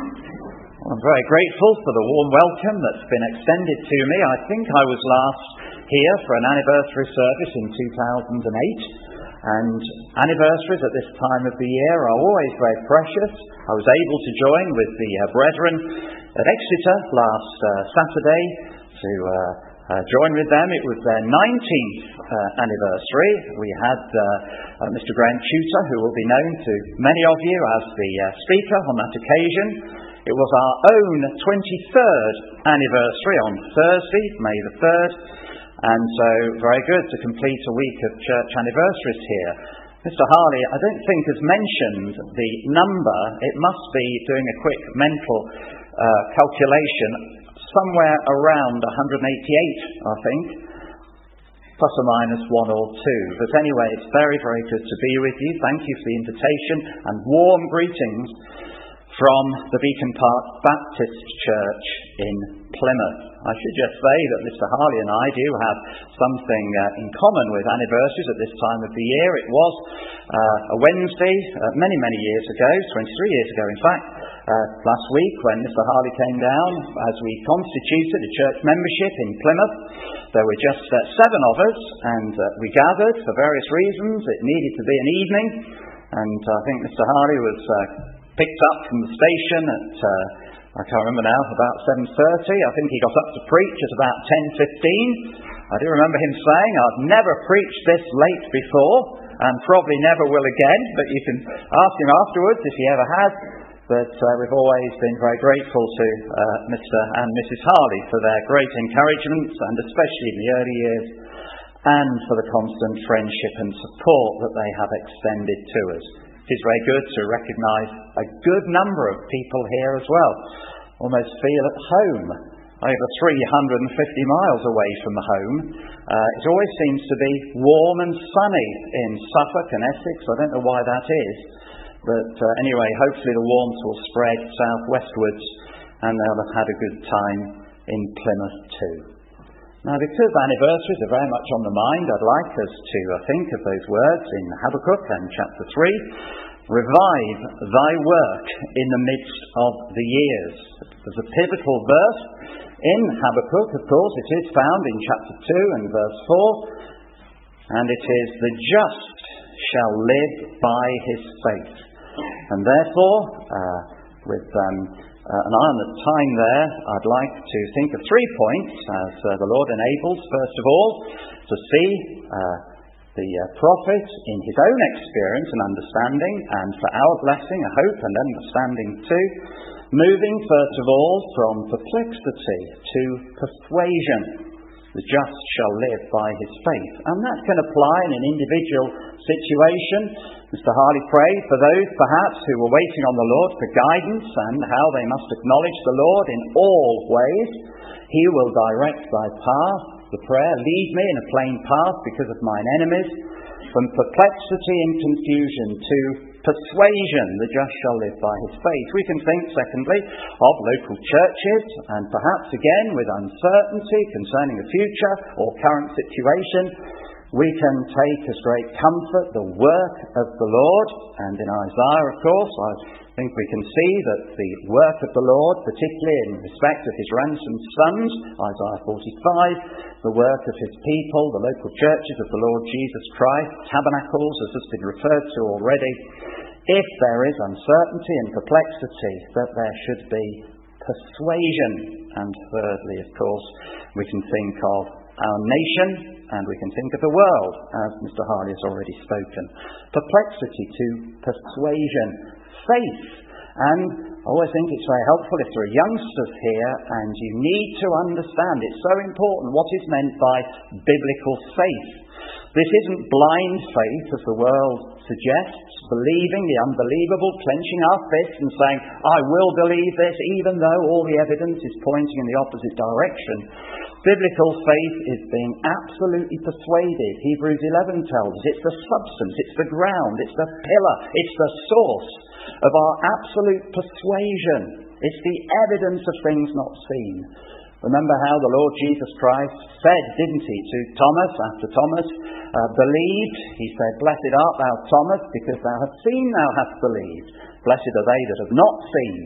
Well, I'm very grateful for the warm welcome that's been extended to me. I think I was last here for an anniversary service in 2008, and anniversaries at this time of the year are always very precious. I was able to join with the brethren at Exeter last Saturday to join with them. It was their 19th anniversary. We had Mr. Graham Tutor, who will be known to many of you as the speaker on that occasion. It was our own 23rd anniversary on Thursday, May the 3rd, and so very good to complete a week of church anniversaries here. Mr. Harley, I don't think has mentioned the number. It must be, doing a quick mental calculation, somewhere around 188, I think, plus or minus one or two. But anyway, it's very, very good to be with you. Thank you for the invitation and warm greetings from the Beacon Park Baptist Church in Plymouth. I should just say that Mr. Harley and I do have something in common with anniversaries at this time of the year. It was a Wednesday many, many years ago, 23 years ago in fact, last week when Mr. Harley came down as we constituted a church membership in Plymouth. There were just 7 of us, and we gathered for various reasons. It needed to be an evening, and I think Mr. Harley was picked up from the station at, I can't remember now, about 7:30. I think he got up to preach at about 10:15. I do remember him saying, "I've never preached this late before, and probably never will again," but you can ask him afterwards if he ever has. But we've always been very grateful to Mr. and Mrs. Harley for their great encouragements, and especially in the early years, and for the constant friendship and support that they have extended to us. It is very good to recognise a good number of people here as well. Almost feel at home, over 350 miles away from home. It always seems to be warm and sunny in Suffolk and Essex. I don't know why that is. But anyway, hopefully the warmth will spread southwestwards and they'll have had a good time in Plymouth too. Now, because anniversaries are very much on the mind, I'd like us to think of those words in Habakkuk and chapter 3. Revive thy work in the midst of the years. There's a pivotal verse in Habakkuk, of course. It is found in chapter 2 and verse 4. And it is, "The just shall live by his faith." And therefore, with an eye on the time there, I'd like to think of 3 points as the Lord enables. First of all, to see the prophet in his own experience and understanding, and for our blessing, a hope and understanding too, moving first of all from perplexity to persuasion. The just shall live by his faith. And that can apply in an individual situation. Mr. Harley prayed for those perhaps who were waiting on the Lord for guidance and how they must acknowledge the Lord in all ways. He will direct thy path. The prayer, "Lead me in a plain path because of mine enemies." From perplexity and confusion to persuasion, the just shall live by his faith. We can think, secondly, of local churches, and perhaps again with uncertainty concerning the future or current situation, we can take as great comfort the work of the Lord. And in Isaiah, of course, I think we can see that the work of the Lord, particularly in respect of his ransomed sons, Isaiah 45, the work of his people, the local churches of the Lord Jesus Christ, tabernacles, as has been referred to already. If there is uncertainty and perplexity, that there should be persuasion. And thirdly, of course, we can think of our nation, and we can think of the world, as Mr. Harley has already spoken. Perplexity to persuasion. Faith. And I always think it's very helpful if there are youngsters here and you need to understand, it's so important what is meant by biblical faith. This isn't blind faith, as the world suggests, believing the unbelievable, clenching our fists and saying, "I will believe this," even though all the evidence is pointing in the opposite direction. Biblical faith is being absolutely persuaded. Hebrews 11 tells us it's the substance, it's the ground, it's the pillar, it's the source of our absolute persuasion. It's the evidence of things not seen. Remember how the Lord Jesus Christ said, didn't he, to Thomas, after Thomas believed, he said, "Blessed art thou, Thomas, because thou hast seen, thou hast believed. Blessed are they that have not seen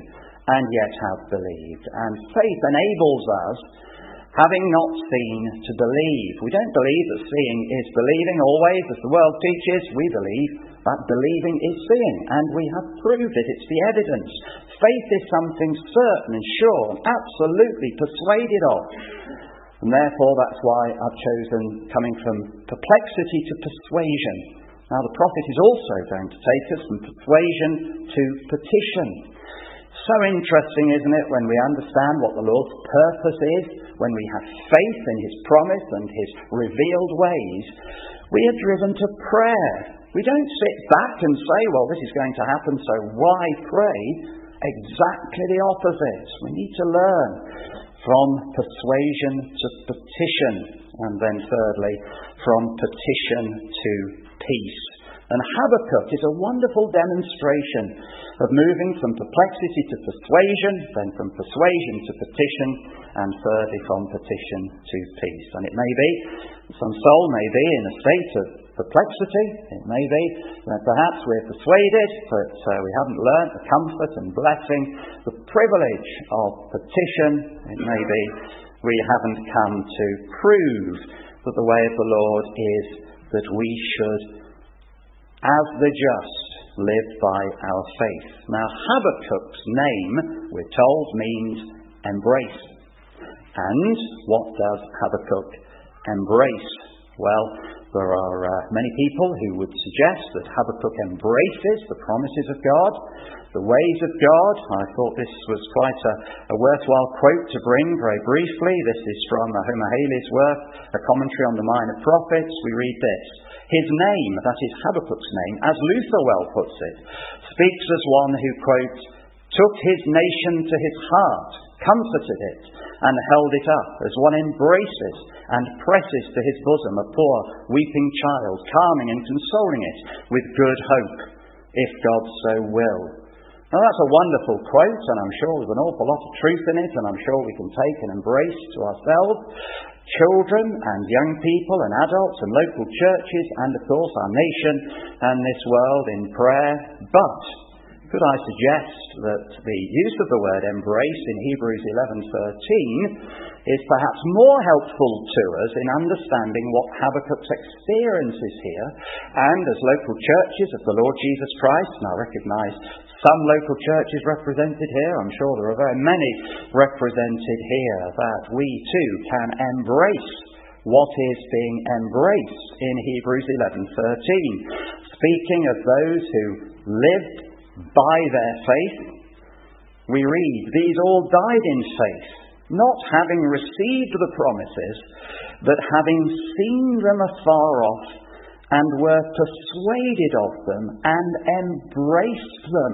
and yet have believed. And faith enables us, having not seen, to believe. We don't believe that seeing is believing always, as the world teaches. We believe that believing is seeing, and we have proved it. It's the evidence. Faith is something certain and sure, and absolutely persuaded of. And therefore that's why I've chosen coming from perplexity to persuasion. Now the prophet is also going to take us from persuasion to petition. So interesting, isn't it, when we understand what the Lord's purpose is, when we have faith in His promise and His revealed ways, we are driven to prayer. We don't sit back and say, well, this is going to happen, so why pray? Exactly the opposite. We need to learn from persuasion to petition, and then thirdly, from petition to peace. And Habakkuk is a wonderful demonstration of moving from perplexity to persuasion, then from persuasion to petition, and thirdly from petition to peace. And it may be, some soul may be in a state of perplexity. It may be that perhaps we're persuaded, but we haven't learnt the comfort and blessing, the privilege of petition. It may be we haven't come to prove that the way of the Lord is that we should, as the just, live by our faith. Now, Habakkuk's name, we're told, means embrace. And what does Habakkuk embrace? Well, there are many people who would suggest that Habakkuk embraces the promises of God, the ways of God. I thought this was quite a worthwhile quote to bring very briefly. This is from Homer Haley's work, A Commentary on the Minor Prophets. We read this: his name, that is Habakkuk's name, as Luther well puts it, speaks as one who, quote, took his nation to his heart, comforted it, and held it up, as one embraces and presses to his bosom a poor weeping child, calming and consoling it with good hope, if God so will. Now that's a wonderful quote, and I'm sure there's an awful lot of truth in it, and I'm sure we can take and embrace to ourselves, children and young people and adults and local churches, and of course our nation and this world in prayer. But could I suggest that the use of the word embrace in Hebrews 11:13 is perhaps more helpful to us in understanding what Habakkuk's experience is here, and as local churches of the Lord Jesus Christ, and I recognise some local churches represented here, I'm sure there are very many represented here, that we too can embrace what is being embraced in Hebrews 11:13. Speaking of those who lived by their faith, we read, these all died in faith, not having received the promises, but having seen them afar off, and were persuaded of them, and embraced them.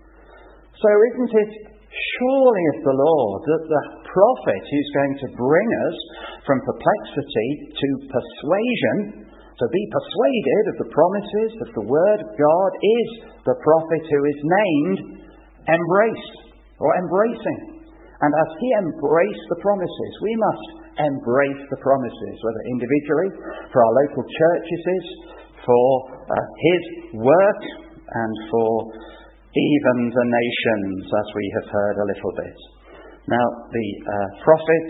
So isn't it surely of the Lord that the prophet who's going to bring us from perplexity to persuasion, to be persuaded of the promises of the Word of God, is the prophet who is named embraced, or embracing. And as he embraced the promises, we must embrace the promises, whether individually, for our local churches, for his work, and for even the nations, as we have heard a little bit. Now, the prophet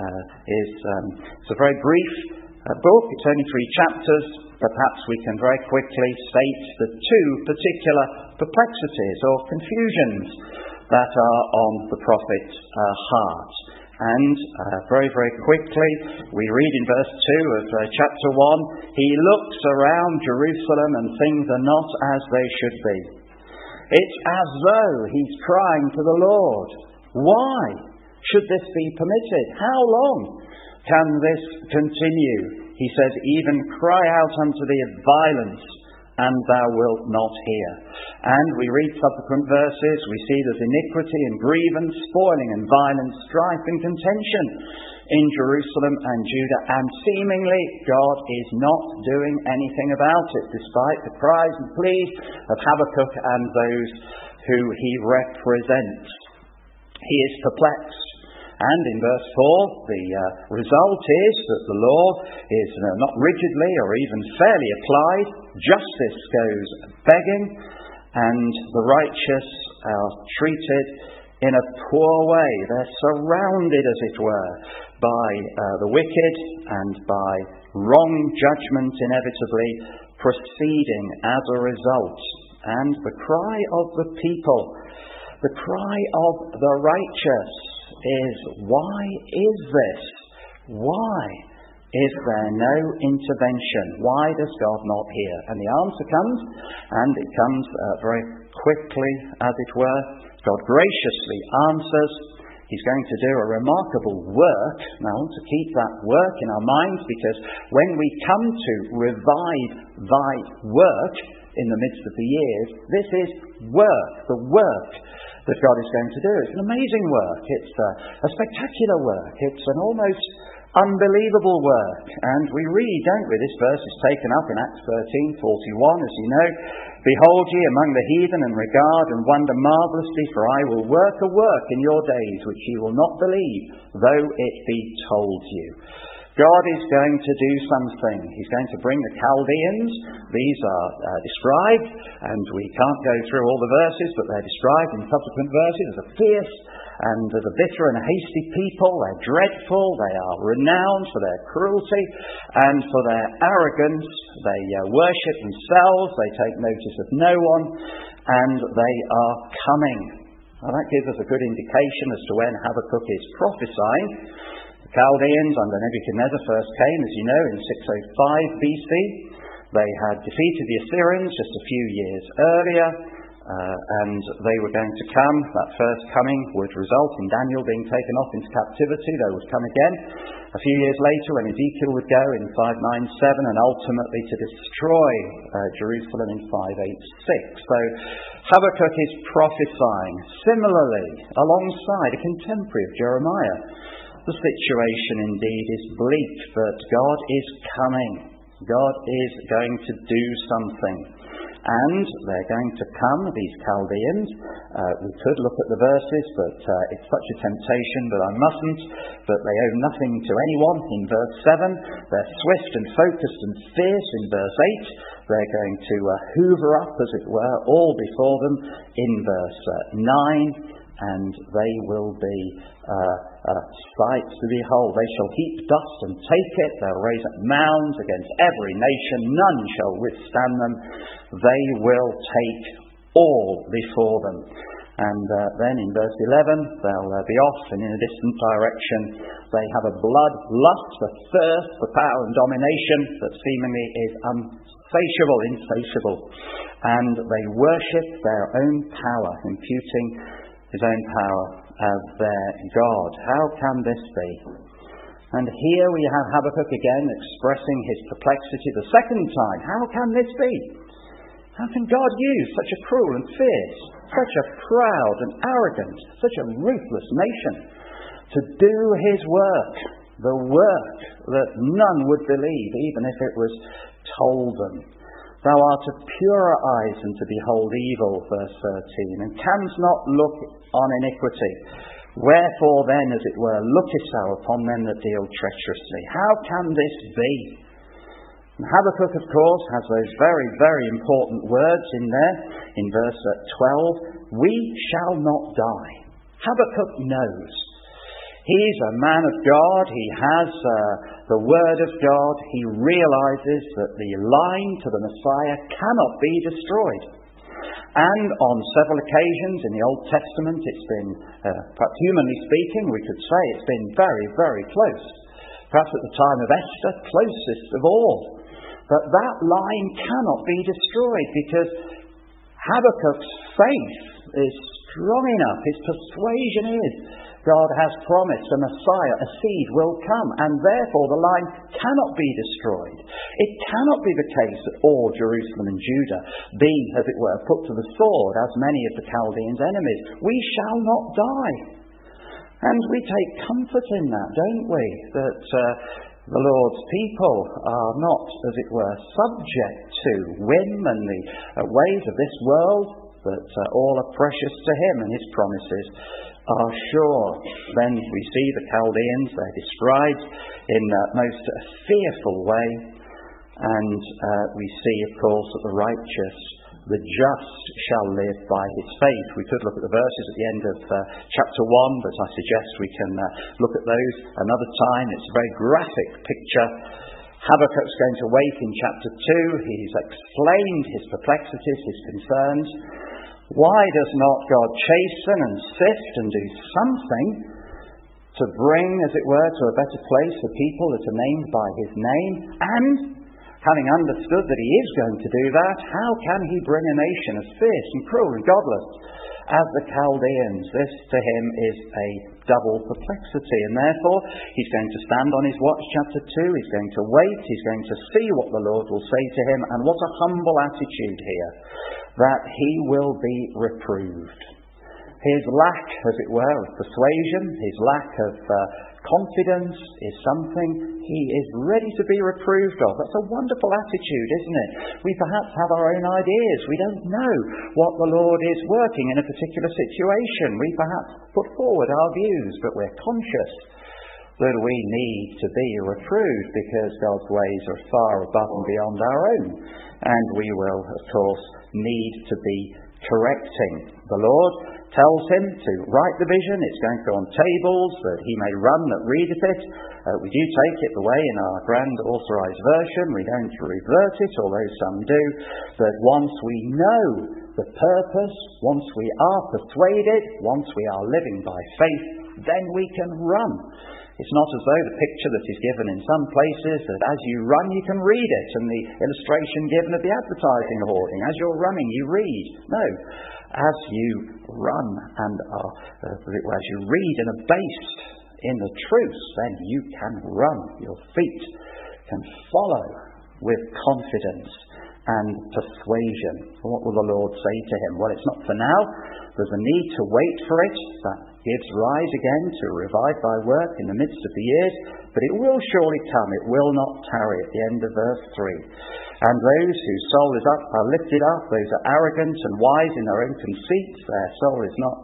it's a very brief book. It's only 3 chapters, but perhaps we can very quickly state the 2 particular perplexities or confusions that are on the prophet's heart. And very, very quickly, we read in verse 2 of chapter 1, he looks around Jerusalem and things are not as they should be. It's as though he's crying to the Lord, why should this be permitted? How long can this continue? He says, even cry out unto thee of violence, and thou wilt not hear. And we read subsequent verses, we see there's iniquity and grievance, spoiling and violence, strife and contention in Jerusalem and Judah, and seemingly God is not doing anything about it, despite the cries and pleas of Habakkuk and those who he represents. He is perplexed. And in verse 4, the result is that the law is not rigidly or even fairly applied. Justice goes begging, and the righteous are treated in a poor way. They're surrounded, as it were, by the wicked and by wrong judgment inevitably proceeding as a result. And the cry of the people, the cry of the righteous is, why is this? Why is there no intervention? Why does God not hear? And the answer comes, and it comes very quickly, as it were. God graciously answers. He's going to do a remarkable work. Now, I want to keep that work in our minds, because when we come to revive thy work in the midst of the years, this is work, the work that God is going to do. It's an amazing work. It's a spectacular work. It's an almost unbelievable work. And we read, don't we, this verse is taken up in Acts 13:41, as you know. Behold ye among the heathen, and regard and wonder marvellously, for I will work a work in your days which ye will not believe, though it be told you. God is going to do something. He's going to bring the Chaldeans. These are described, and we can't go through all the verses, but they're described in subsequent verses as a fierce and as a bitter and a hasty people. They're dreadful. They are renowned for their cruelty and for their arrogance. They worship themselves. They take notice of no one, and they are coming. Now, that gives us a good indication as to when Habakkuk is prophesying. Chaldeans under Nebuchadnezzar first came, as you know, in 605 BC. They had defeated the Assyrians just a few years earlier, and they were going to come. That first coming would result in Daniel being taken off into captivity. They would come again a few years later when Ezekiel would go in 597, and ultimately to destroy Jerusalem in 586. So Habakkuk is prophesying similarly alongside a contemporary of Jeremiah. The situation indeed is bleak, but God is coming. God is going to do something. And they're going to come, these Chaldeans. We could look at the verses, but it's such a temptation that I mustn't. But they owe nothing to anyone in verse 7. They're swift and focused and fierce in verse 8. They're going to hoover up, as it were, all before them in verse 9. And they will be sights to behold. They shall heap dust and take it. They'll raise up mounds against every nation. None shall withstand them. They will take all before them. And then in verse 11, they'll be off and in a distant direction. They have a blood lust, a thirst for power and domination that seemingly is insatiable. And they worship their own power, imputing his own power as their God. How can this be? And here we have Habakkuk again expressing his perplexity the second time. How can this be? How can God use such a cruel and fierce, such a proud and arrogant, such a ruthless nation to do his work, the work that none would believe, even if it was told them? Thou art of purer eyes than to behold evil, verse 13, and canst not look on iniquity. Wherefore then, as it were, lookest thou upon them that deal treacherously? How can this be? And Habakkuk, of course, has those very, very important words in there, in verse 12, we shall not die. Habakkuk knows. He's a man of God. He has the Word of God. He realizes that the line to the Messiah cannot be destroyed. And on several occasions in the Old Testament, it's been, perhaps humanly speaking, we could say it's been very, very close. Perhaps at the time of Esther, closest of all. But that line cannot be destroyed because Habakkuk's faith is strong enough. His persuasion is God has promised a Messiah, a seed will come, and therefore the line cannot be destroyed. It cannot be the case that all Jerusalem and Judah be, as it were, put to the sword, as many of the Chaldeans' enemies. We shall not die. And we take comfort in that, don't we? That the Lord's people are not, as it were, subject to whim and the ways of this world, but all are precious to him, and his promises are sure. Then we see the Chaldeans, they're described in a most fearful way, and we see, of course, that the righteous The just shall live by his faith. We could look at the verses at the end of chapter 1, but I suggest we can look at those another time. It's a very graphic picture. Habakkuk's going to wake in chapter 2. He's explained his perplexities, his concerns. Why does not God chasten and sift and do something to bring, as it were, to a better place the people that are named by his name? And having understood that he is going to do that, how can he bring a nation as fierce and cruel and godless as the Chaldeans? This to him is a double perplexity, and therefore he's going to stand on his watch, chapter 2. He's going to wait, he's going to see what the Lord will say to him, and what a humble attitude here, that he will be reproved. His lack, as it were, of persuasion, his lack of confidence is something he is ready to be reproved of. That's a wonderful attitude, isn't it? We perhaps have our own ideas. We don't know what the Lord is working in a particular situation. We perhaps put forward our views, but we're conscious that we need to be reproved because God's ways are far above and beyond our own. And we will, of course, need to be correcting. The Lord tells him to write the vision. It's going to go on tables that he may run that readeth it. We do take it the way in our Grand Authorized Version. We don't revert it, although some do. That once we know the purpose, once we are persuaded, once we are living by faith, then we can run. It's not as though the picture that is given in some places that as you run you can read it, and the illustration given of the advertising hoarding, as you're running you read. No, as you run and are, as you read and are based in the truth, then you can run. Your feet can follow with confidence and persuasion. What will the Lord say to him? Well, it's not for now. There's a need to wait for it. That gives rise again to revive thy work in the midst of the years. But it will surely come. It will not tarry, at the end of verse 3. And those whose soul is up are lifted up. Those are arrogant and wise in their own conceits. Their soul is not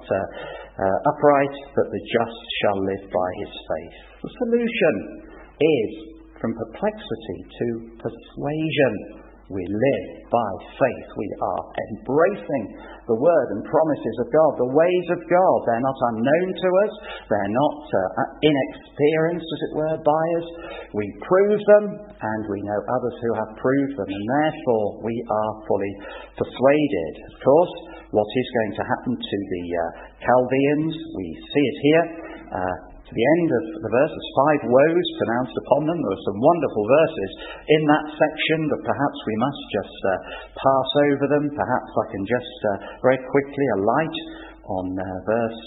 upright, but the just shall live by his faith. The solution is from perplexity to persuasion. We live by faith. We are embracing the word and promises of God, the ways of God. They're not unknown to us. They're not inexperienced, as it were, by us. We prove them, and we know others who have proved them, and therefore we are fully persuaded. Of course, what is going to happen to the Chaldeans, we see it here. To the end of the verses, 5 woes pronounced upon them. There are some wonderful verses in that section, but perhaps we must just pass over them. Perhaps I can just very quickly alight on verse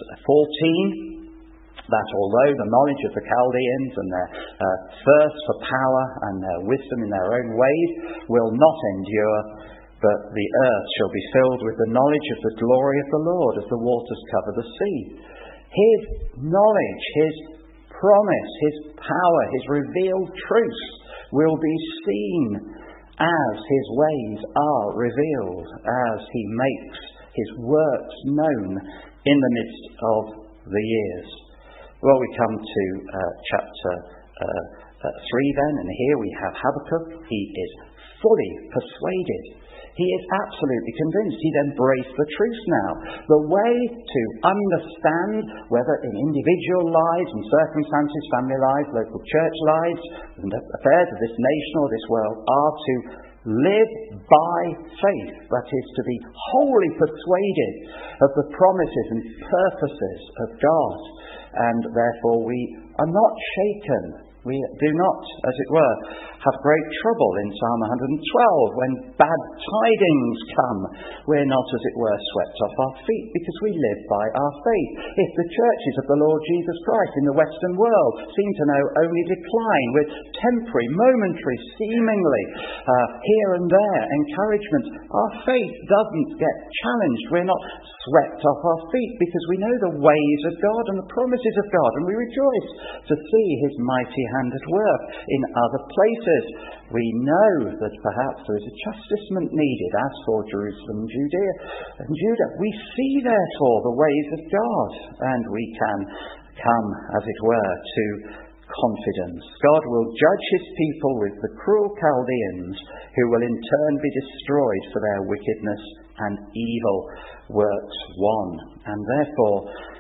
14. That although the knowledge of the Chaldeans and their thirst for power and their wisdom in their own ways will not endure, but the earth shall be filled with the knowledge of the glory of the Lord as the waters cover the sea. His knowledge, his promise, his power, his revealed truth will be seen as his ways are revealed, as he makes his works known in the midst of the years. Well, we come to chapter 3 then, and here we have Habakkuk. He is fully persuaded. He is absolutely convinced. He's embraced the truth now. The way to understand whether in individual lives and circumstances, family lives, local church lives, and affairs of this nation or this world are to live by faith. That is, to be wholly persuaded of the promises and purposes of God. And therefore we are not shaken. We do not, as it were, have great trouble in Psalm 112 when bad tidings come. We're not, as it were, swept off our feet because we live by our faith. If the churches of the Lord Jesus Christ in the Western world seem to know only decline with temporary, momentary, seemingly here and there encouragement, our faith doesn't get challenged. We're not swept off our feet because we know the ways of God and the promises of God, and we rejoice to see his mighty hand at work in other places. We know that perhaps there is a chastisement needed as for Jerusalem, Judea and Judah. We see therefore the ways of God, and we can come, as it were, to confidence. God will judge his people with the cruel Chaldeans, who will in turn be destroyed for their wickedness and evil works one. And therefore,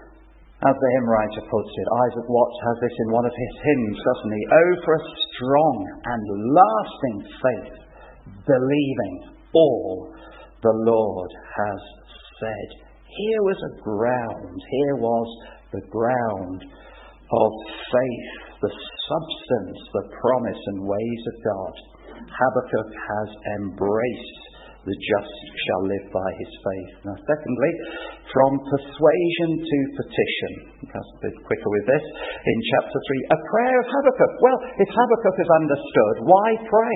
as the hymn writer puts it, Isaac Watts has this in one of his hymns, doesn't he? Oh, for a strong and lasting faith, believing all the Lord has said. Here was a ground, here was the ground of faith, the substance, the promise and ways of God. Habakkuk has embraced the just shall live by his faith. Now, secondly, from persuasion to petition. Perhaps a bit quicker with this. In chapter 3, a prayer of Habakkuk. Well, if Habakkuk has understood, why pray?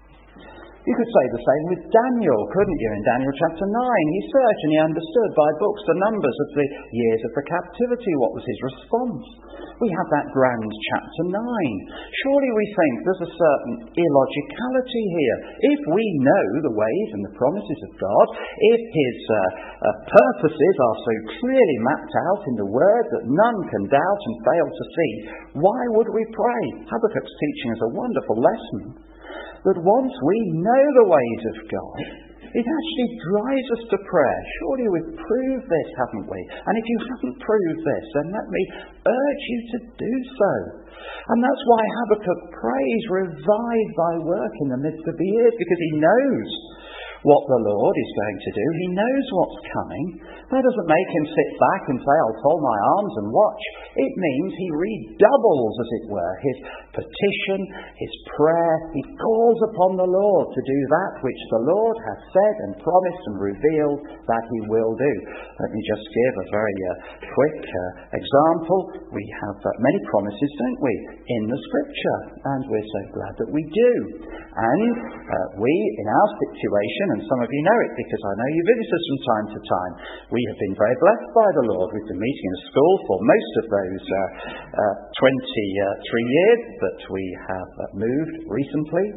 You could say the same with Daniel, couldn't you? In Daniel chapter 9, he certainly understood by books the numbers of the years of the captivity. What was his response? We have that grand chapter 9. Surely we think there's a certain illogicality here. If we know the ways and the promises of God, if his purposes are so clearly mapped out in the Word that none can doubt and fail to see, why would we pray? Habakkuk's teaching is a wonderful lesson. That once we know the ways of God, it actually drives us to prayer. Surely we've proved this, haven't we? And if you haven't proved this, then let me urge you to do so. And that's why Habakkuk prays, revive thy work in the midst of the years, because he knows what the Lord is going to do. He knows what's coming. That doesn't make him sit back and say, I'll fold my arms and watch. It means he redoubles, as it were, his petition, his prayer. He calls upon the Lord to do that which the Lord has said and promised and revealed that he will do. Let me just give a very quick example. We have many promises, don't we, in the Scripture, and we're so glad that we do. And we, in our situation, and some of you know it because I know you visit us from time to time, we have been very blessed by the Lord. We've been meeting in a school for most of those 23 years, but we have moved recently,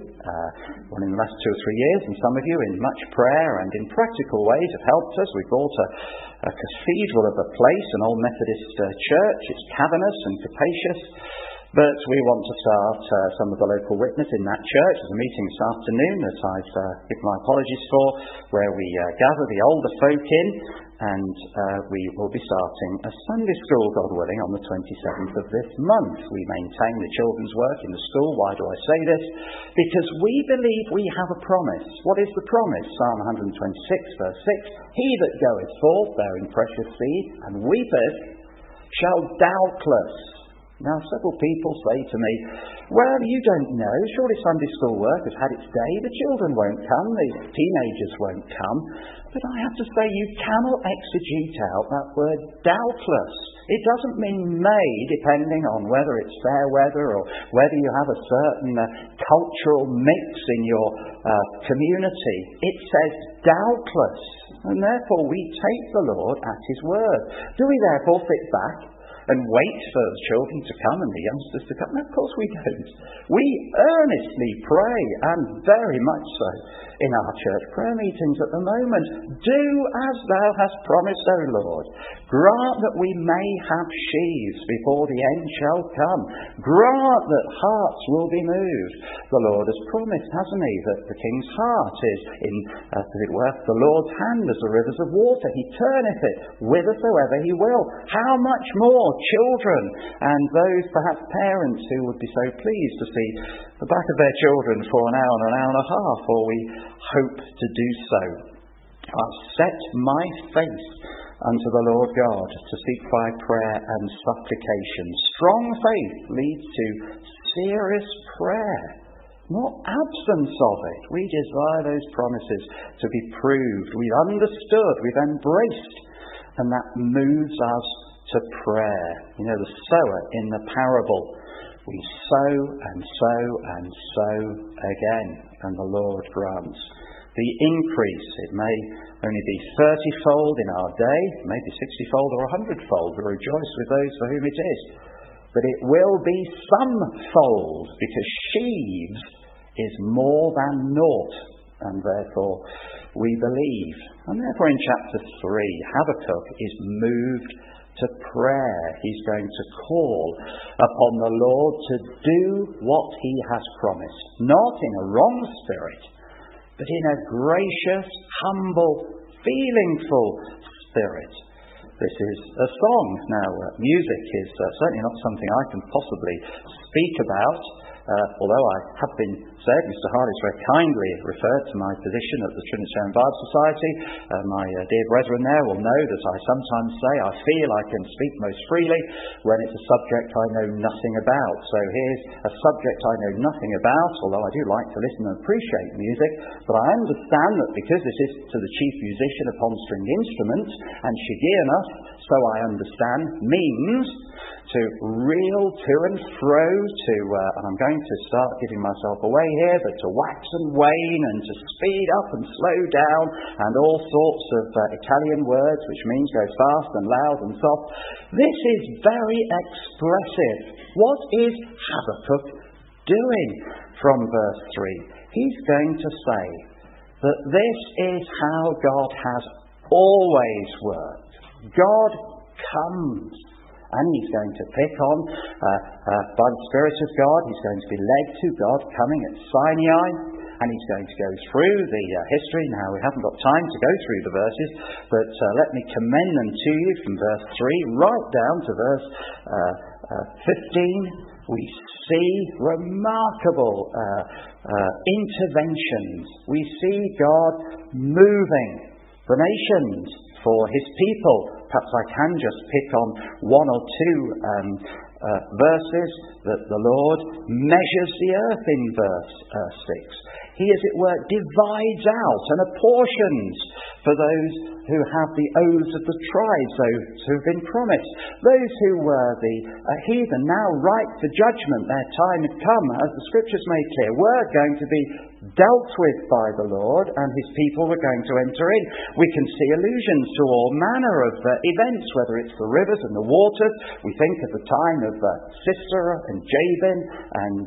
one in the last 2 or 3 years, and some of you in much prayer and in practical ways have helped us. We bought a cathedral of a place, an old Methodist church. It's cavernous and capacious. But we want to start some of the local witness in that church. There's a meeting this afternoon that I've given my apologies for, where we gather the older folk in, and we will be starting a Sunday school, God willing, on the 27th of this month. We maintain the children's work in the school. Why do I say this? Because we believe we have a promise. What is the promise? Psalm 126, verse 6. He that goeth forth bearing precious seed and weepeth shall doubtless. Now, several people say to me, well, you don't know, surely Sunday school work has had its day, the children won't come, the teenagers won't come. But I have to say, you cannot exegete out that word doubtless. It doesn't mean may, depending on whether it's fair weather or whether you have a certain cultural mix in your community. It says doubtless, and therefore we take the Lord at his word. Do we therefore sit back and wait for the children to come and the youngsters to come? No, of course we don't. We earnestly pray, and very much so, in our church prayer meetings at the moment. Do as thou hast promised, O Lord. Grant that we may have sheaves before the end shall come. Grant that hearts will be moved. The Lord has promised, hasn't he, that the king's heart is in, as it were, the Lord's hand as the rivers of water. He turneth it whithersoever he will. How much more children and those perhaps parents who would be so pleased to see the back of their children for an hour and a half, or we hope to do so. I've set my face unto the Lord God to seek by prayer and supplication. Strong faith leads to serious prayer, not absence of it. We desire those promises to be proved. We've understood, we've embraced, and that moves us to prayer. You know, the sower in the parable, we sow and sow and sow again, and the Lord grants the increase. It may only be 30-fold in our day, maybe 60-fold or 100-fold. We rejoice with those for whom it is. But it will be some-fold, because sheaves is more than naught, and therefore we believe. And therefore in chapter 3, Habakkuk is moved to prayer. He's going to call upon the Lord to do what he has promised, not in a wrong spirit, but in a gracious, humble, feelingful spirit. This is a song. Now, music is certainly not something I can possibly speak about, although I have been said, Mr. Hardy's very kindly referred to my position at the Trinitarian Bible Society. My dear brethren there will know that I sometimes say I feel I can speak most freely when it's a subject I know nothing about. So here's a subject I know nothing about, although I do like to listen and appreciate music, but I understand that because this is to the chief musician upon stringed instruments, and Shigionoth, so I understand, means to reel to and fro, and I'm going to start giving myself away here, but to wax and wane and to speed up and slow down and all sorts of Italian words, which means go fast and loud and soft. This is very expressive. What is Habakkuk doing from verse 3? He's going to say that this is how God has always worked. God comes. And he's going to pick on, by the Spirit of God, he's going to be led to God coming at Sinai, and he's going to go through the history. Now, we haven't got time to go through the verses, but let me commend them to you from verse 3 right down to verse 15. We see remarkable interventions. We see God moving the nations for his people. Perhaps I can just pick on one or two verses that the Lord measures the earth in verse 6. He, as it were, divides out and apportions for those who have the oaths of the tribes, those who have been promised. Those who were the heathen, now ripe for judgment, their time had come, as the Scriptures made clear, were going to be dealt with by the Lord, and his people were going to enter in. We can see allusions to all manner of events, whether it's the rivers and the waters. We think of the time of Sisera and Jabin and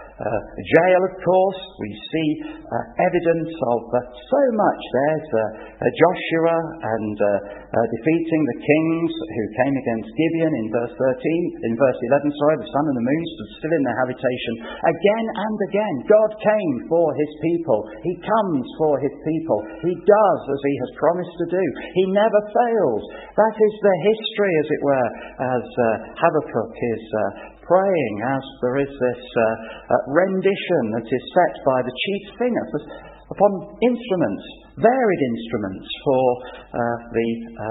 Jael, of course. We see evidence of so much. There's Joshua and defeating the kings who came against Gibeon in verse 11, the sun and the moon stood still in their habitation. Again and again, God came for his people. He comes for his people. He does as he has promised to do. He never fails. That is the history, as it were, as Habakkuk is praying, as there is this rendition that is set by the chief singer upon instruments, varied instruments for the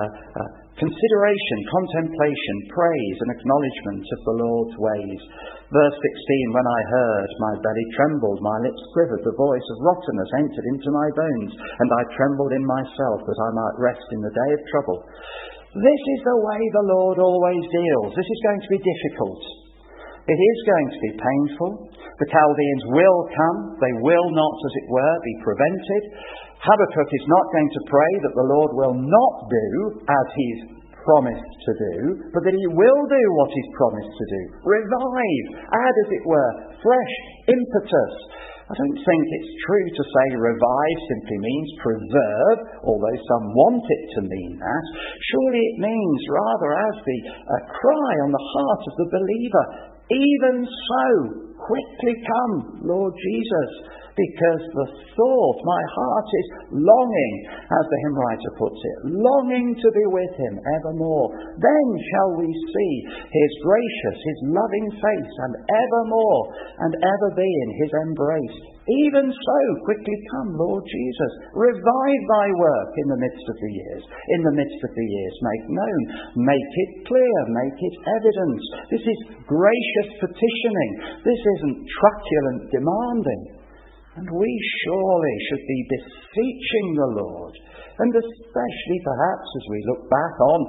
consideration, contemplation, praise and acknowledgement of the Lord's ways. Verse 16, when I heard, my belly trembled, my lips quivered, the voice of rottenness entered into my bones, and I trembled in myself that I might rest in the day of trouble. This is the way the Lord always deals. This is going to be difficult. It is going to be painful. The Chaldeans will come. They will not, as it were, be prevented. Habakkuk is not going to pray that the Lord will not do as he's promised to do, but that he will do what he's promised to do. Revive, add, as it were, fresh impetus. I don't think it's true to say revive simply means preserve, although some want it to mean that. Surely it means rather as the cry on the heart of the believer, even so, quickly come, Lord Jesus, because the thought, my heart is longing, as the hymn writer puts it, longing to be with him evermore. Then shall we see his gracious, his loving face, and evermore, and ever be in his embrace. Even so, quickly come, Lord Jesus. Revive thy work in the midst of the years. In the midst of the years, make known, make it clear, make it evident. This is gracious petitioning. This isn't truculent demanding. And we surely should be beseeching the Lord, and especially perhaps as we look back on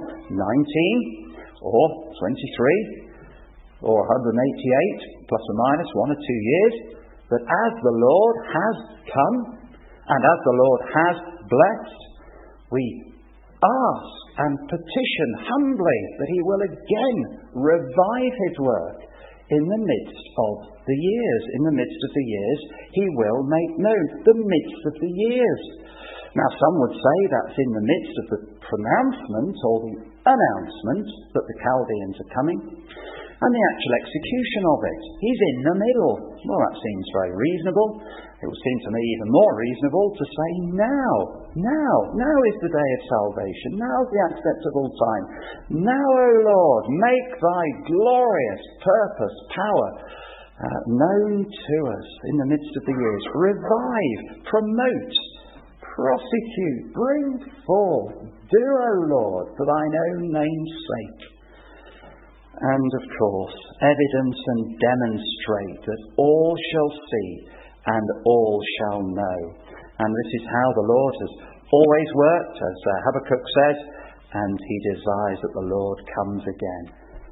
19 or 23 or 188 plus or minus 1 or 2 years, that as the Lord has come and as the Lord has blessed, we ask and petition humbly that he will again revive his work in the midst of the years. In the midst of the years, he will make known the midst of the years. Now, some would say that's in the midst of the pronouncement or the announcement that the Chaldeans are coming. and the actual execution of it. He's in the middle. Well, that seems very reasonable. It would seem to me even more reasonable to say now is the day of salvation. Now's the acceptable time. Now, O Lord, make thy glorious purpose, power known to us in the midst of the years. Revive, promote, prosecute, bring forth. Do, O Lord, for thine own name's sake. And, of course, evidence and demonstrate that all shall see and all shall know. And this is how the Lord has always worked, as Habakkuk says, and he desires that the Lord comes again.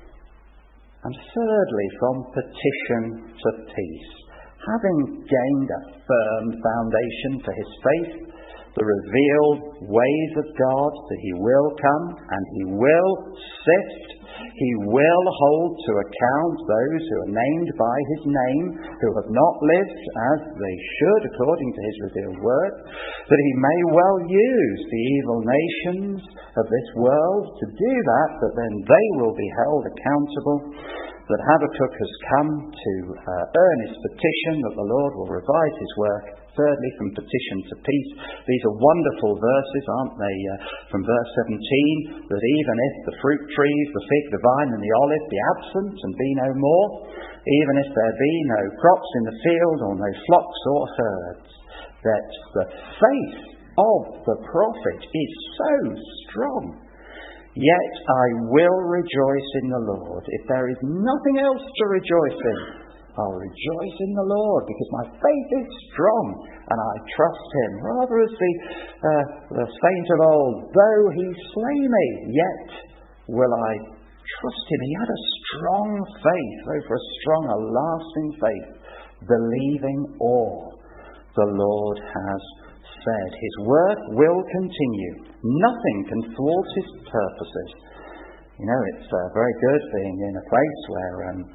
And thirdly, from petition to peace, having gained a firm foundation for his faith, the revealed ways of God, that he will come and he will sift. He will hold to account those who are named by his name, who have not lived as they should according to his revealed word, that he may well use the evil nations of this world to do that, but then they will be held accountable. That Habakkuk has come to earnest petition that the Lord will revise his work. Thirdly, from petition to peace. These are wonderful verses, aren't they? From verse 17, that even if the fruit trees, the fig, the vine and the olive be absent and be no more, even if there be no crops in the field or no flocks or herds, that the faith of the prophet is so strong. Yet I will rejoice in the Lord. If there is nothing else to rejoice in, I'll rejoice in the Lord, because my faith is strong and I trust him. Rather as the saint of old, though he slay me, yet will I trust him. He had a strong faith, though for a strong, a lasting faith, believing all the Lord has said. His work will continue. Nothing can thwart his purposes. You know, it's very good being in a place where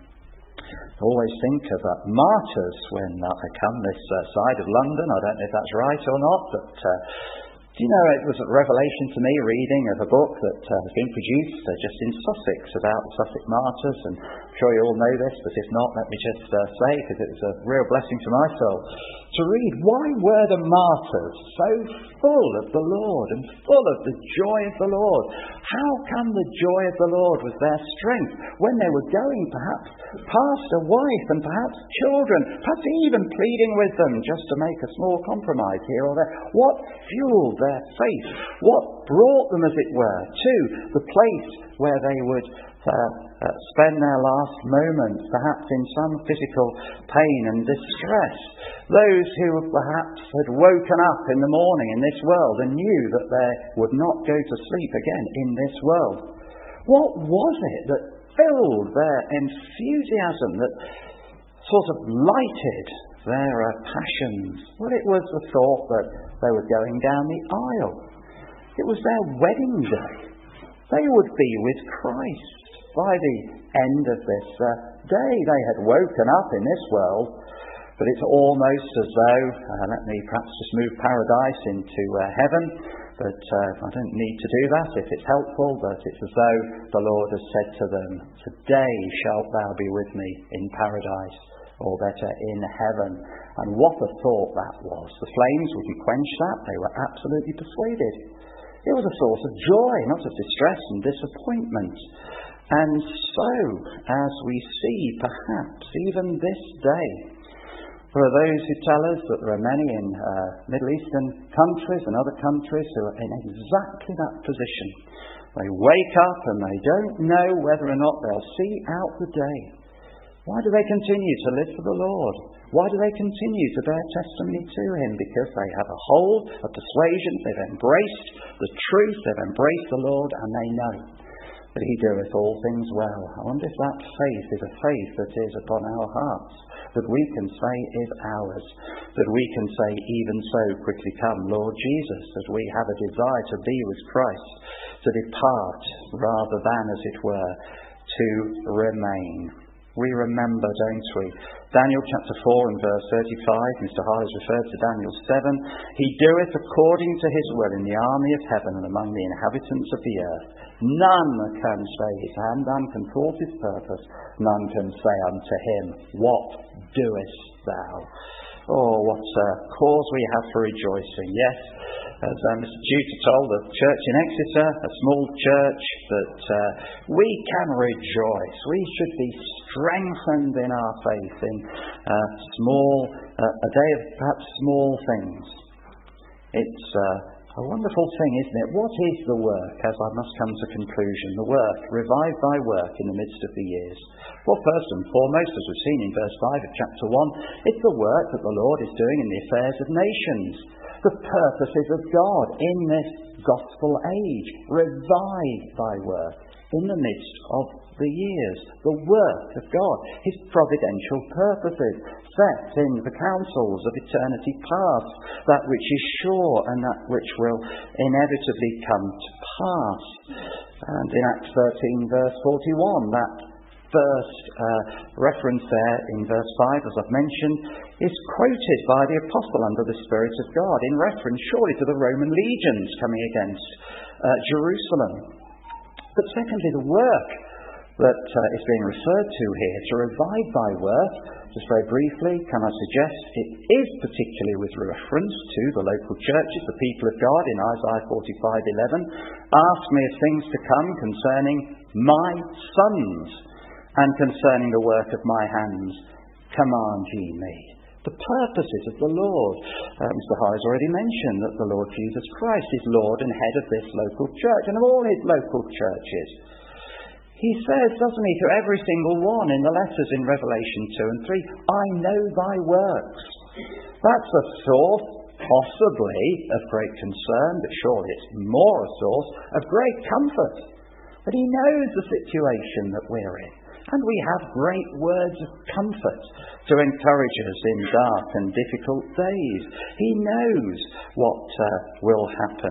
I always think of martyrs when I come this side of London. I don't know if that's right or not, but do you know, it was a revelation to me reading of a book that has been produced just in Sussex about the Sussex martyrs, and I'm sure you all know this, but if not, let me just say, because it was a real blessing to my soul, to read why were the martyrs so full of the Lord and full of the joy of the Lord. How come the joy of the Lord was their strength when they were going perhaps past a wife and perhaps children, perhaps even pleading with them just to make a small compromise here or there? What fueled their faith? What brought them, as it were, to the place where they would spend their last moments, perhaps in some physical pain and distress? Those who perhaps had woken up in the morning in this world and knew that they would not go to sleep again in this world. What was it that filled their enthusiasm, that sort of lighted their passions? Well, it was the thought that they were going down the aisle. It was their wedding day. They would be with Christ by the end of this day. They had woken up in this world, but it's almost as though, let me perhaps just move paradise into heaven, but I don't need to do that if it's helpful, but it's as though the Lord has said to them, today shalt thou be with me in paradise, or better, in heaven. And what a thought that was. The flames wouldn't quench that. They were absolutely persuaded. It was a source of joy, not of distress and disappointment. And so, as we see, perhaps, even this day, there are those who tell us that there are many in Middle Eastern countries and other countries who are in exactly that position. They wake up and they don't know whether or not they'll see out the day. Why do they continue to live for the Lord? Why do they continue to bear testimony to him? Because they have a hold of persuasion. They've embraced the truth. They've embraced the Lord, and they know that he doeth all things well. I wonder if that faith is a faith that is upon our hearts, that we can say is ours, that we can say, even so, quickly come, Lord Jesus, as we have a desire to be with Christ, to depart rather than, as it were, to remain. we remember, don't we? Daniel chapter 4 and verse 35, Mr. Harley's referred to Daniel 7. He doeth according to his will in the army of heaven and among the inhabitants of the earth. None can stay his hand, none can thwart his purpose, none can say unto him, what doest thou? Oh, what cause we have for rejoicing. Yes, as Mr. Tutor told the church in Exeter, a small church, that we can rejoice. We should be strengthened in our faith in a day of perhaps small things. It's a wonderful thing, isn't it? What is the work, as I must come to conclusion? The work, revive thy work in the midst of the years. Well, first and foremost, as we've seen in verse 5 of chapter 1, it's the work that the Lord is doing in the affairs of nations. The purposes of God in this gospel age. Revive thy work in the midst of the years. The work of God, his providential purposes, set in the counsels of eternity past, that which is sure and that which will inevitably come to pass. And in Acts 13 verse 41, that first reference there in verse 5, as I've mentioned, is quoted by the apostle under the Spirit of God in reference surely to the Roman legions coming against Jerusalem. But secondly, the work that is being referred to here, to revive thy work, just very briefly, can I suggest it is particularly with reference to the local churches, the people of God, in Isaiah 45:11. Ask me of things to come concerning my sons, and concerning the work of my hands, command ye me. The purposes of the Lord. Mr. Harris already mentioned that the Lord Jesus Christ is Lord and head of this local church and of all his local churches. He says, doesn't he, to every single one in the letters in Revelation 2 and 3, I know thy works. That's a source, possibly, of great concern, but surely it's more a source of great comfort. But he knows the situation that we're in. And we have great words of comfort to encourage us in dark and difficult days. He knows what will happen.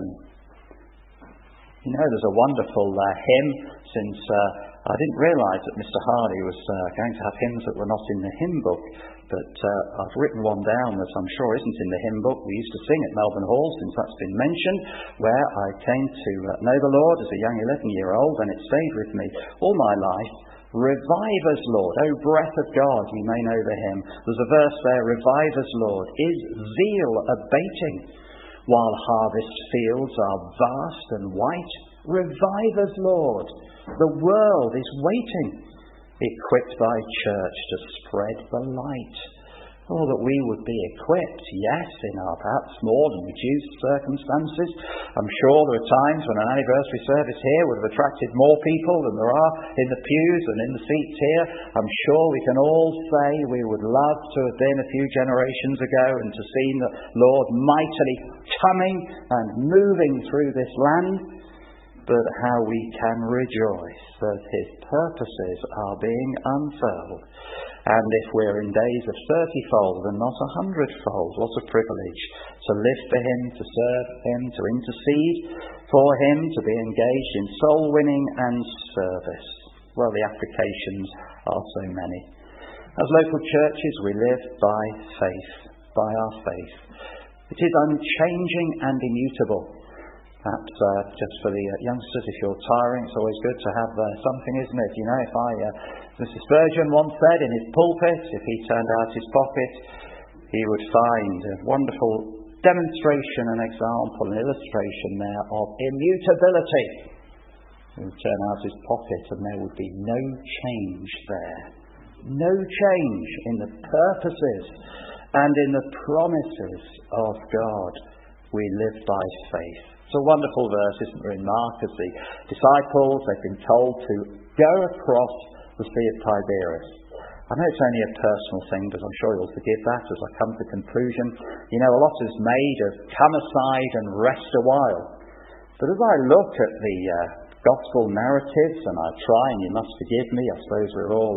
You know, there's a wonderful hymn, since I didn't realise that Mr. Hardy was going to have hymns that were not in the hymn book, but I've written one down that I'm sure isn't in the hymn book. We used to sing at Melbourne Hall, since that's been mentioned, where I came to know the Lord as a young 11-year-old, and it stayed with me all my life. Revive us, Lord, O breath of God, you may know the hymn. There's a verse there, revive us, Lord, is zeal abating, while harvest fields are vast and white? Revive us, Lord, the world is waiting. Equip thy church to spread the light. Oh, that we would be equipped, yes, in our perhaps small and reduced circumstances. I'm sure there are times when an anniversary service here would have attracted more people than there are in the pews and in the seats here. I'm sure we can all say we would love to have been a few generations ago and to see the Lord mightily coming and moving through this land. But how we can rejoice that his purposes are being unfurled. And if we're in days of 30-fold and not 100-fold, what a privilege to live for him, to serve him, to intercede for him, to be engaged in soul winning and service. Well, the applications are so many. As local churches, we live by faith, by our faith. It is unchanging and immutable. Perhaps just for the youngsters, if you're tiring, it's always good to have something, isn't it? You know, if Mr. Spurgeon once said in his pulpit, if he turned out his pocket, he would find a wonderful demonstration, an example, an illustration there of immutability. He would turn out his pocket and there would be no change there. No change in the purposes and in the promises of God. We live by faith. It's a wonderful verse, isn't there, in Mark, as the disciples, they've been told to go across the Sea of Tiberias. I know it's only a personal thing, but I'm sure you'll forgive that as I come to conclusion. You know, a lot is made of come aside and rest a while. But as I look at the gospel narratives, and I try, and you must forgive me, I suppose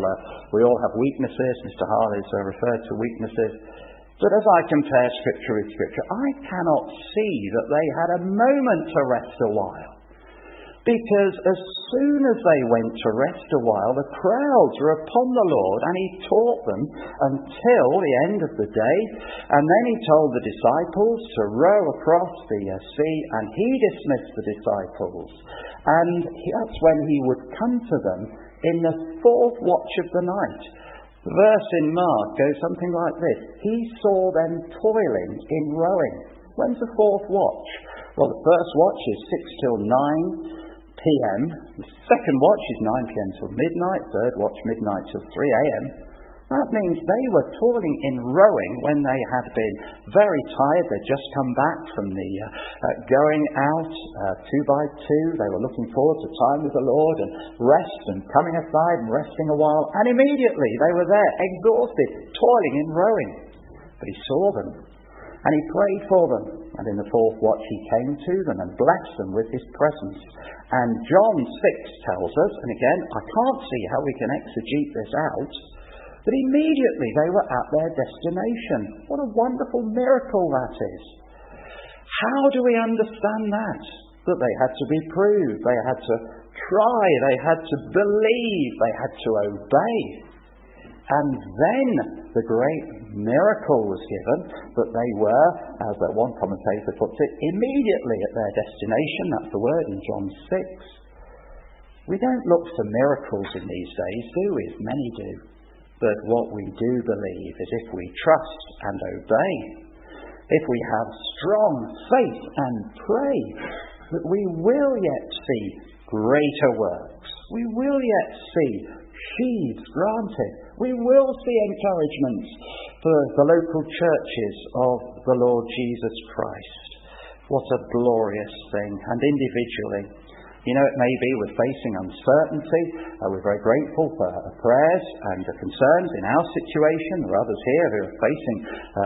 we all have weaknesses. Mr. Harley's referred to weaknesses. But as I compare Scripture with Scripture, I cannot see that they had a moment to rest a while. because as soon as they went to rest a while, the crowds were upon the Lord, and he taught them until the end of the day. And then he told the disciples to row across the sea, and he dismissed the disciples. And that's when he would come to them in the fourth watch of the night. The verse in Mark goes something like this: he saw them toiling in rowing. When's the fourth watch? Well, the first watch is 6 till 9 p.m. The second watch is 9 p.m. till midnight. Third watch, midnight till 3 a.m. That means they were toiling in rowing when they had been very tired. They'd just come back from the going out 2 by 2. They were looking forward to time with the Lord and rest and coming aside and resting a while. And immediately they were there, exhausted, toiling in rowing. But he saw them and he prayed for them. And in the fourth watch he came to them and blessed them with his presence. And John 6 tells us, and again, I can't see how we can exegete this out, but immediately they were at their destination. What a wonderful miracle that is. How do we understand that? That they had to be proved, they had to try, they had to believe, they had to obey. And then the great miracle was given that they were, as one commentator puts it, immediately at their destination. That's the word in John 6. We don't look for miracles in these days, do we? As many do. But what we do believe is if we trust and obey, if we have strong faith and pray, that we will yet see greater works. We will yet see sheaves granted. We will see encouragements for the local churches of the Lord Jesus Christ. What a glorious thing. And individually, you know, it may be we're facing uncertainty. We're very grateful for prayers and the concerns in our situation. There are others here who are facing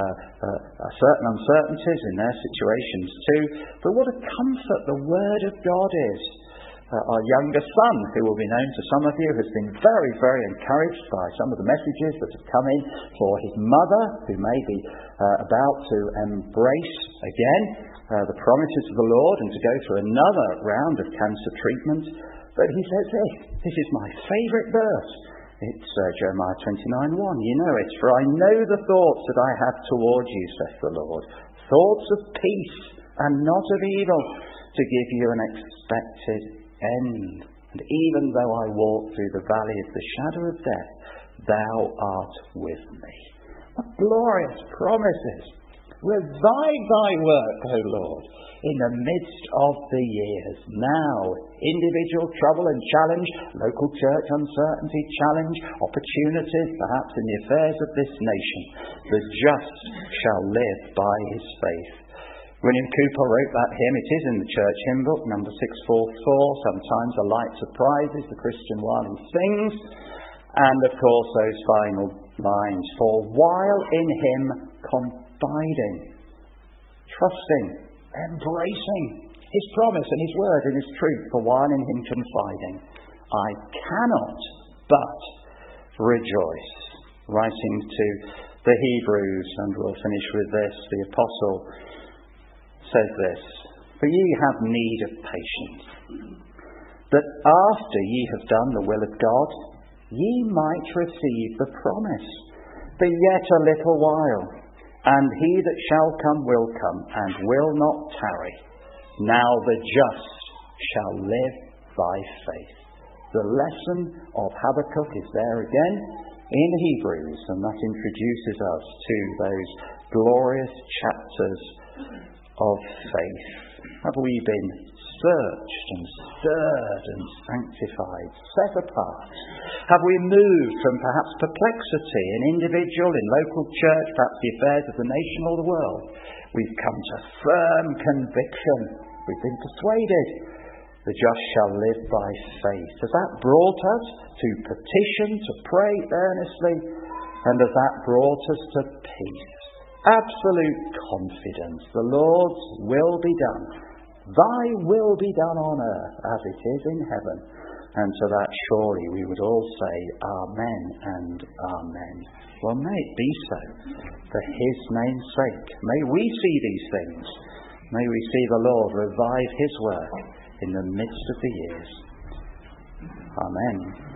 certain uncertainties in their situations too. But what a comfort the Word of God is. Our younger son, who will be known to some of you, has been very, very encouraged by some of the messages that have come in for his mother, who may be about to embrace again the promises of the Lord and to go through another round of cancer treatment. But he says, this is my favourite verse. It's Jeremiah 29:1. You know it. For I know the thoughts that I have towards you, saith the Lord. Thoughts of peace and not of evil, to give you an expected end. And even though I walk through the valley of the shadow of death, thou art with me. What glorious promises. Revive thy work, O Lord, in the midst of the years. Now, individual trouble and challenge, local church uncertainty, challenge, opportunities, perhaps in the affairs of this nation. The just shall live by his faith. William Cooper wrote that hymn. It is in the church hymn book, number 644. Sometimes a light surprises the Christian while he sings. And of course those final lines. For while in him confiding, trusting, embracing his promise and his word and his truth, for while in him confiding, I cannot but rejoice. Writing to the Hebrews, and we'll finish with this, the apostle says this: For ye have need of patience, that after ye have done the will of God, ye might receive the promise. For yet a little while, and he that shall come will come, and will not tarry. Now the just shall live by faith. The lesson of Habakkuk is there again in Hebrews, and that introduces us to those glorious chapters of faith. Have we been searched and stirred and sanctified, set apart? Have we moved from perhaps perplexity in individual, in local church, perhaps the affairs of the nation or the world? We've come to firm conviction. We've been persuaded. The just shall live by faith. Has that brought us to petition, to pray earnestly? And has that brought us to peace? Absolute confidence. The Lord's will be done. Thy will be done on earth as it is in heaven. And to that surely we would all say Amen and Amen. Well, may it be so for his name's sake. May we see these things. May we see the Lord revive his work in the midst of the years. Amen.